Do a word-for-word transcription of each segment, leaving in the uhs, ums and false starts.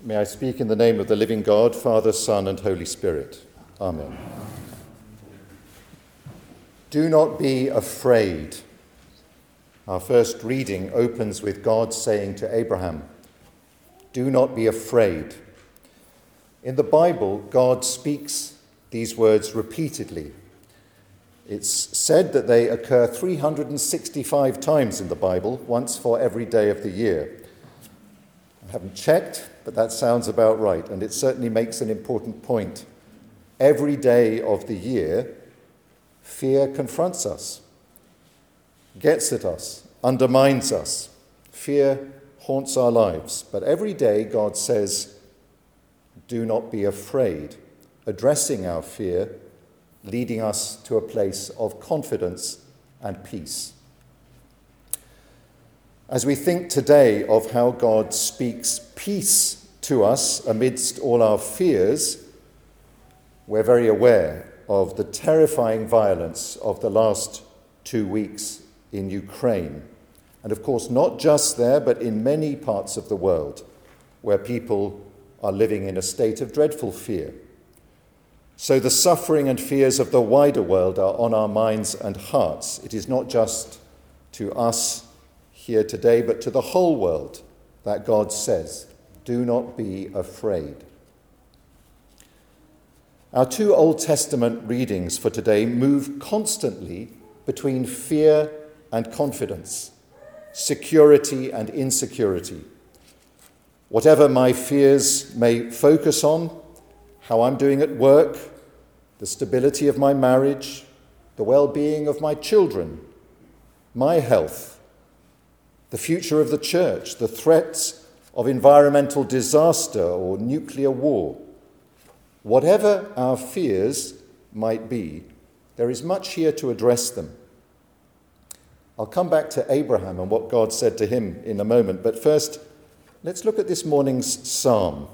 May I speak in the name of the living God, Father, Son, and Holy Spirit. Amen. Do not be afraid. Our first reading opens with God saying to Abraham, "Do not be afraid." In the Bible, God speaks these words repeatedly. It's said that they occur three hundred sixty-five times in the Bible, once for every day of the year. I haven't checked, but that sounds about right, and it certainly makes an important point. Every day of the year, fear confronts us, gets at us, undermines us. Fear haunts our lives. But every day God says, do not be afraid, addressing our fear, leading us to a place of confidence and peace. As we think today of how God speaks peace to us amidst all our fears, we're very aware of the terrifying violence of the last two weeks in Ukraine. And of course, not just there, but in many parts of the world where people are living in a state of dreadful fear. So the suffering and fears of the wider world are on our minds and hearts. It is not just to us here today, but to the whole world that God says, do not be afraid. Our two Old Testament readings for today move constantly between fear and confidence, security and insecurity. Whatever my fears may focus on, how I'm doing at work, the stability of my marriage, the well-being of my children, my health, the future of the church, the threats of environmental disaster or nuclear war. Whatever our fears might be, there is much here to address them. I'll come back to Abraham and what God said to him in a moment, but first, let's look at this morning's psalm.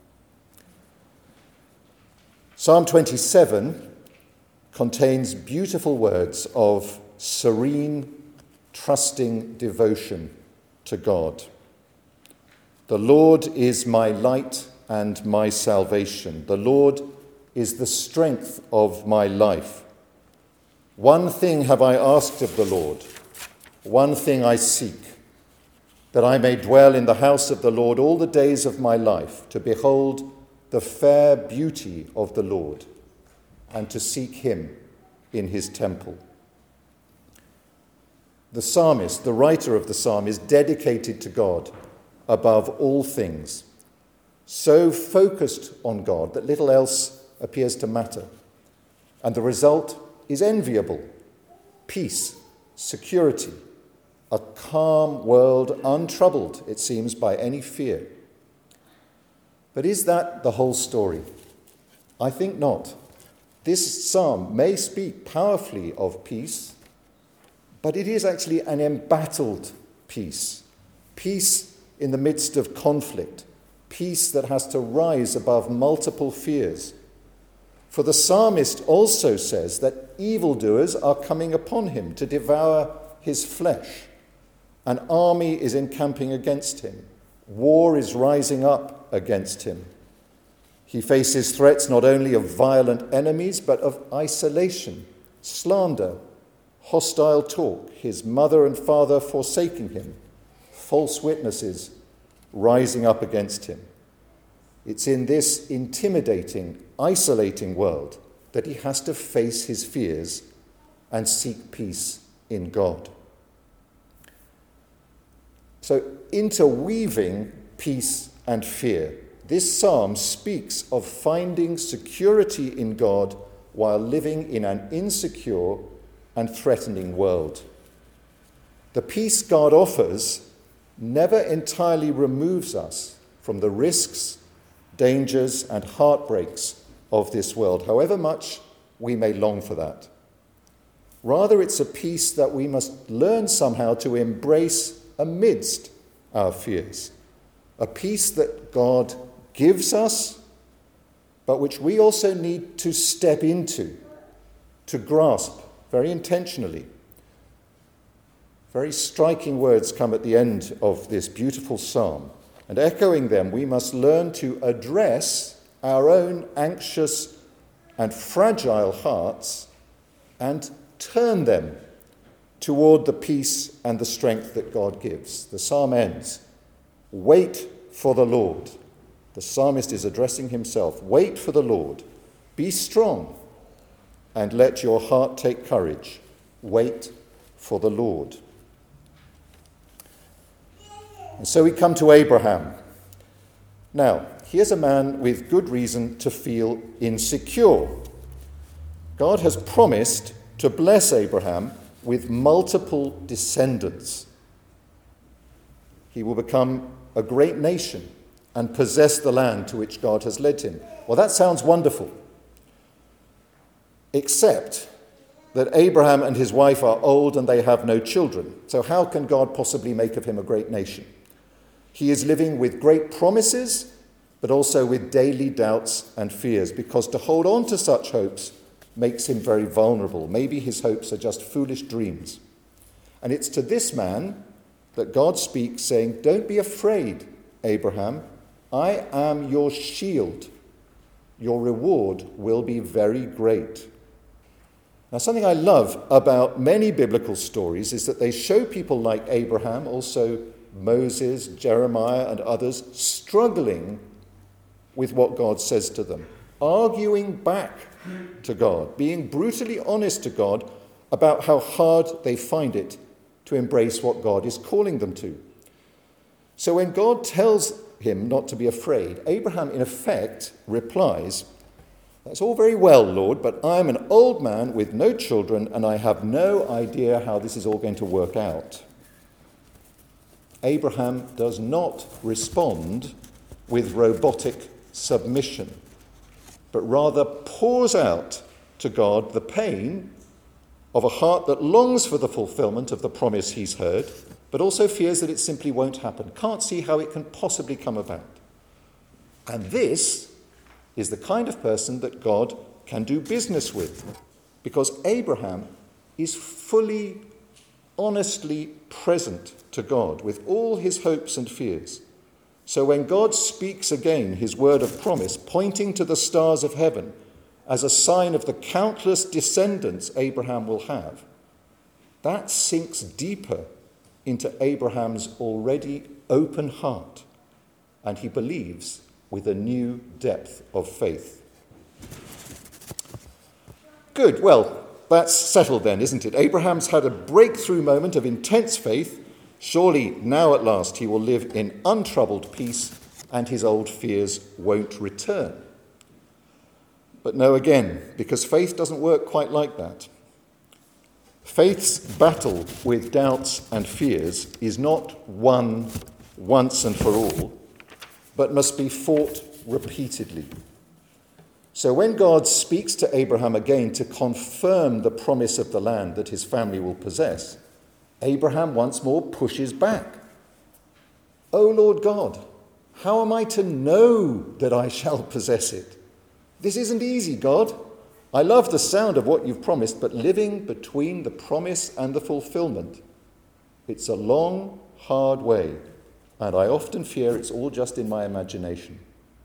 Psalm twenty-seven contains beautiful words of serene, trusting devotion to God. The Lord is my light and my salvation. The Lord is the strength of my life. One thing have I asked of the Lord, one thing I seek, that I may dwell in the house of the Lord all the days of my life, to behold the fair beauty of the Lord, and to seek him in his temple. The psalmist, the writer of the psalm, is dedicated to God above all things, so focused on God that little else appears to matter. And the result is enviable: peace, security, a calm world untroubled, it seems, by any fear. But is that the whole story? I think not. This psalm may speak powerfully of peace, but it is actually an embattled peace. Peace in the midst of conflict. Peace that has to rise above multiple fears. For the psalmist also says that evildoers are coming upon him to devour his flesh. An army is encamping against him. War is rising up against him. He faces threats not only of violent enemies, but of isolation, slander, hostile talk, his mother and father forsaking him, false witnesses rising up against him. It's in this intimidating, isolating world that he has to face his fears and seek peace in God. So, interweaving peace and fear, this psalm speaks of finding security in God while living in an insecure and threatening world. The peace God offers never entirely removes us from the risks, dangers, and heartbreaks of this world, however much we may long for that. Rather, it's a peace that we must learn somehow to embrace amidst our fears. A peace that God gives us, but which we also need to step into, to grasp very intentionally. Very striking words come at the end of this beautiful psalm. And echoing them, we must learn to address our own anxious and fragile hearts and turn them toward the peace and the strength that God gives. The psalm ends, "Wait for the Lord." The psalmist is addressing himself. Wait for the Lord. Be strong and let your heart take courage. Wait for the Lord. And so we come to Abraham. Now, here's a man with good reason to feel insecure. God has promised to bless Abraham with multiple descendants. He will become a great nation and possess the land to which God has led him. Well, that sounds wonderful. Except that Abraham and his wife are old and they have no children. So how can God possibly make of him a great nation? He is living with great promises, but also with daily doubts and fears, because to hold on to such hopes makes him very vulnerable. Maybe his hopes are just foolish dreams. And it's to this man that God speaks, saying, "Don't be afraid, Abraham. I am your shield. Your reward will be very great." Now, something I love about many biblical stories is that they show people like Abraham, also Moses, Jeremiah, and others, struggling with what God says to them, arguing back to God, being brutally honest to God about how hard they find it to embrace what God is calling them to. So when God tells him not to be afraid, Abraham, in effect, replies, "That's all very well, Lord, but I'm an old man with no children, and I have no idea how this is all going to work out." Abraham does not respond with robotic submission, but rather pours out to God the pain of a heart that longs for the fulfillment of the promise he's heard, but also fears that it simply won't happen, can't see how it can possibly come about. And this is the kind of person that God can do business with, because Abraham is fully, honestly present to God with all his hopes and fears. So when God speaks again his word of promise, pointing to the stars of heaven as a sign of the countless descendants Abraham will have, that sinks deeper into Abraham's already open heart, and he believes with a new depth of faith. Good, well, that's settled then, isn't it? Abraham's had a breakthrough moment of intense faith. Surely now at last he will live in untroubled peace and his old fears won't return. But no, again, because faith doesn't work quite like that. Faith's battle with doubts and fears is not won once and for all, but must be fought repeatedly. So when God speaks to Abraham again to confirm the promise of the land that his family will possess, Abraham once more pushes back. "O Lord God, how am I to know that I shall possess it? This isn't easy, God. I love the sound of what you've promised, but living between the promise and the fulfillment, it's a long, hard way, and I often fear it's all just in my imagination."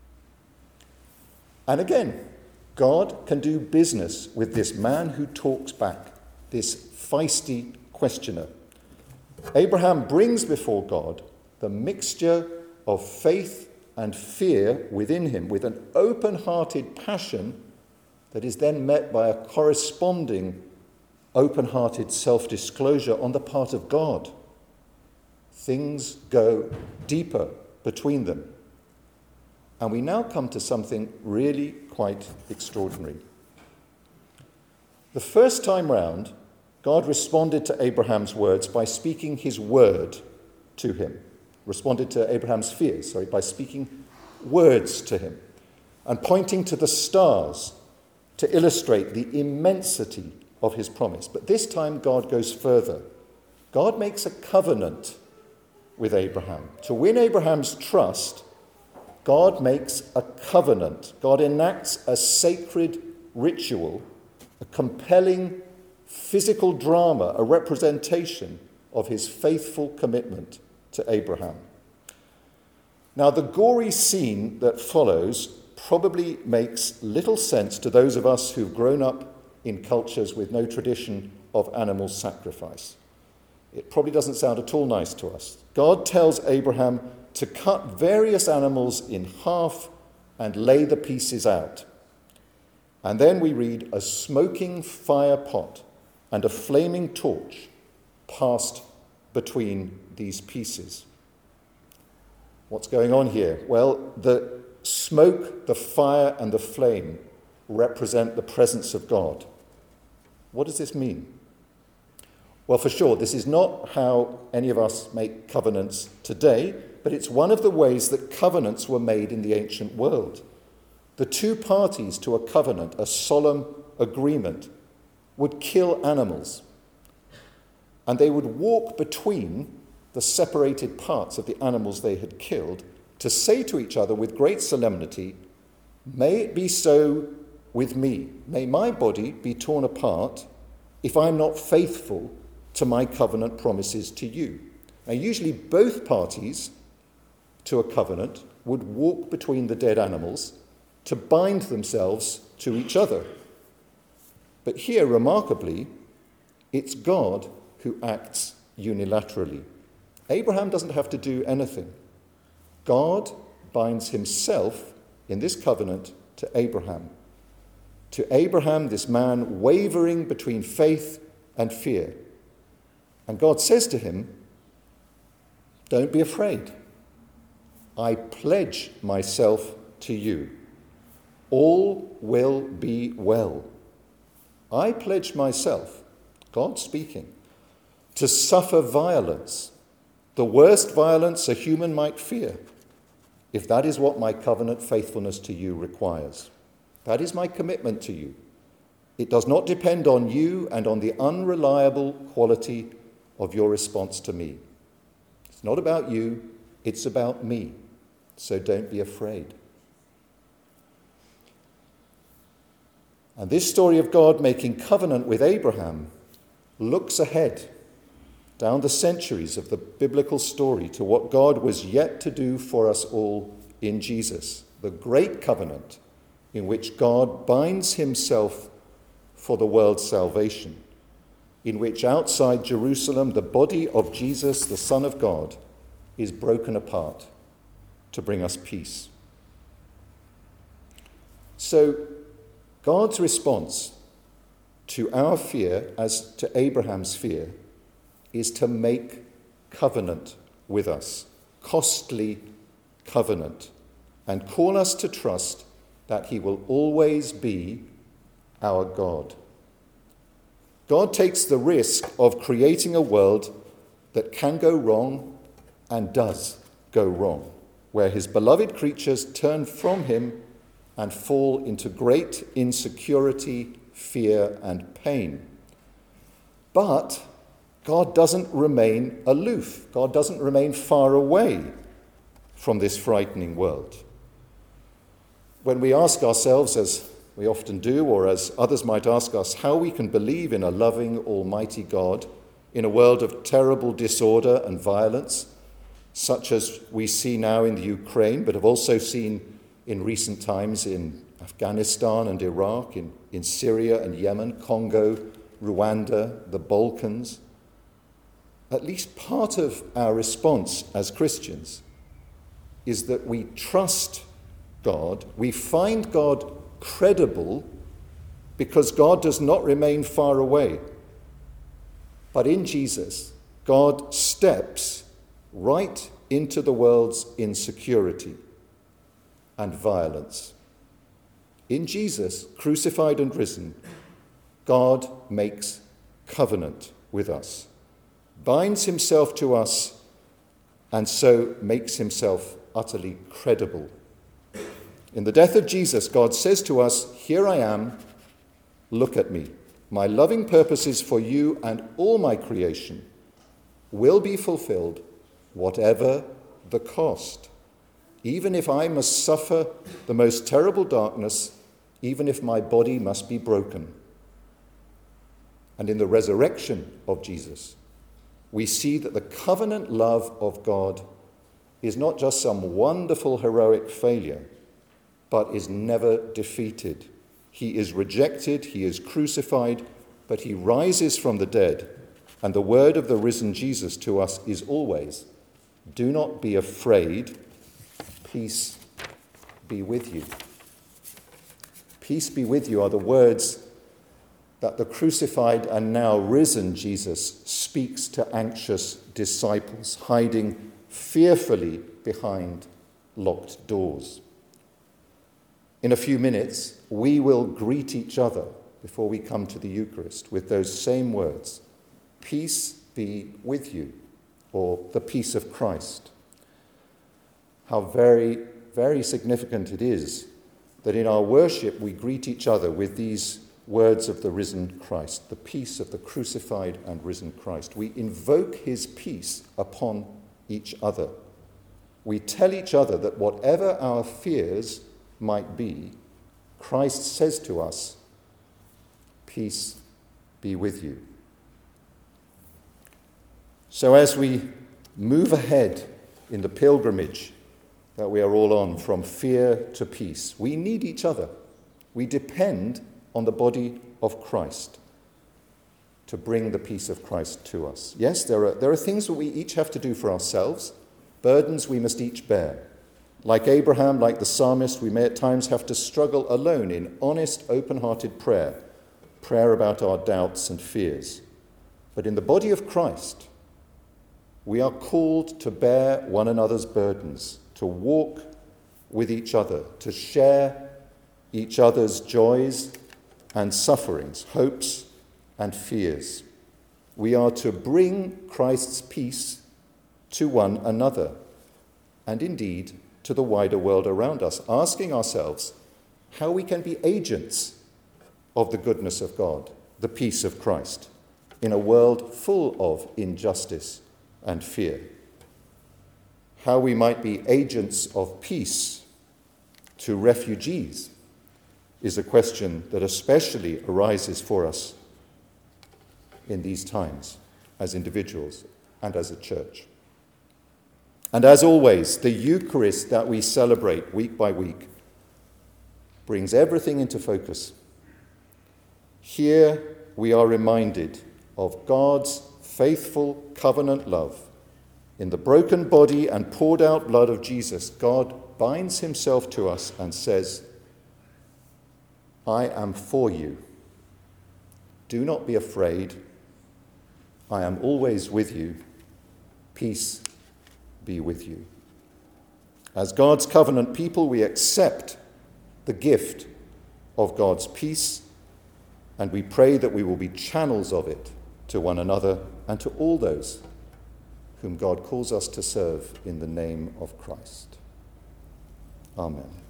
And again, God can do business with this man who talks back, this feisty questioner. Abraham brings before God the mixture of faith and fear within him, with an open-hearted passion that is then met by a corresponding open-hearted self-disclosure on the part of God. Things go deeper between them. And we now come to something really quite extraordinary. The first time round, God responded to Abraham's words by speaking his word to him. Responded to Abraham's fears, sorry, by speaking words to him and pointing to the stars to illustrate the immensity of his promise. But this time God goes further. God makes a covenant with Abraham. To win Abraham's trust, God makes a covenant. God enacts a sacred ritual, a compelling physical drama, a representation of his faithful commitment to Abraham. Now, the gory scene that follows probably makes little sense to those of us who've grown up in cultures with no tradition of animal sacrifice. It probably doesn't sound at all nice to us. God tells Abraham to cut various animals in half and lay the pieces out. And then we read, a smoking fire pot and a flaming torch passed between these pieces. What's going on here? Well, the smoke, the fire, and the flame represent the presence of God. What does this mean? Well, for sure, this is not how any of us make covenants today, but it's one of the ways that covenants were made in the ancient world. The two parties to a covenant, a solemn agreement, would kill animals, and they would walk between the separated parts of the animals they had killed to say to each other with great solemnity, may it be so with me. May my body be torn apart if I'm not faithful to my covenant promises to you. Now, usually both parties to a covenant would walk between the dead animals to bind themselves to each other. But here, remarkably, it's God who acts unilaterally. Abraham doesn't have to do anything. God binds himself in this covenant to Abraham. To Abraham, this man wavering between faith and fear. And God says to him, don't be afraid. I pledge myself to you. All will be well. I pledge myself, God speaking, to suffer violence, the worst violence a human might fear, if that is what my covenant faithfulness to you requires. That is my commitment to you. It does not depend on you and on the unreliable quality of your response to me. It's not about you, it's about me. So don't be afraid. And this story of God making covenant with Abraham looks ahead down the centuries of the biblical story to what God was yet to do for us all in Jesus, the great covenant in which God binds himself for the world's salvation, in which outside Jerusalem the body of Jesus, the Son of God, is broken apart to bring us peace. So God's response to our fear, as to Abraham's fear, is to make covenant with us, costly covenant, and call us to trust that he will always be our God. God takes the risk of creating a world that can go wrong and does go wrong, where his beloved creatures turn from him and fall into great insecurity, fear, and pain. But God doesn't remain aloof. God doesn't remain far away from this frightening world. When we ask ourselves, as we often do, or as others might ask us, how we can believe in a loving, almighty God in a world of terrible disorder and violence, such as we see now in the Ukraine, but have also seen in recent times in Afghanistan and Iraq, in, in Syria and Yemen, Congo, Rwanda, the Balkans. At least part of our response as Christians is that we trust God, we find God credible because God does not remain far away. But in Jesus, God steps right into the world's insecurity and violence. In Jesus, crucified and risen, God makes covenant with us, binds himself to us, and so makes himself utterly credible. In the death of Jesus, God says to us, here I am, look at me. My loving purposes for you and all my creation will be fulfilled, whatever the cost. Even if I must suffer the most terrible darkness, even if my body must be broken. And in the resurrection of Jesus, we see that the covenant love of God is not just some wonderful heroic failure, but is never defeated. He is rejected, he is crucified, but he rises from the dead. And the word of the risen Jesus to us is always, do not be afraid, peace be with you. Peace be with you are the words that the crucified and now risen Jesus speaks to anxious disciples, hiding fearfully behind locked doors. In a few minutes, we will greet each other before we come to the Eucharist with those same words, peace be with you, or the peace of Christ. How very, very significant it is that in our worship we greet each other with these words of the risen Christ, the peace of the crucified and risen Christ. We invoke his peace upon each other. We tell each other that whatever our fears might be, Christ says to us, peace be with you. So as we move ahead in the pilgrimage that we are all on from fear to peace, we need each other. We depend on the body of Christ to bring the peace of Christ to us. Yes, there are, there are things that we each have to do for ourselves, burdens we must each bear. Like Abraham, like the psalmist, we may at times have to struggle alone in honest, open-hearted prayer, prayer about our doubts and fears. But in the body of Christ, we are called to bear one another's burdens, to walk with each other, to share each other's joys and sufferings, hopes and fears. We are to bring Christ's peace to one another, and indeed to the wider world around us, asking ourselves how we can be agents of the goodness of God, the peace of Christ, in a world full of injustice and fear. How we might be agents of peace to refugees is a question that especially arises for us in these times as individuals and as a church. And as always, the Eucharist that we celebrate week by week brings everything into focus. Here we are reminded of God's faithful covenant love. In the broken body and poured out blood of Jesus, God binds himself to us and says, I am for you. Do not be afraid. I am always with you. Peace be with you. As God's covenant people, we accept the gift of God's peace, and we pray that we will be channels of it to one another and to all those whom God calls us to serve in the name of Christ. Amen.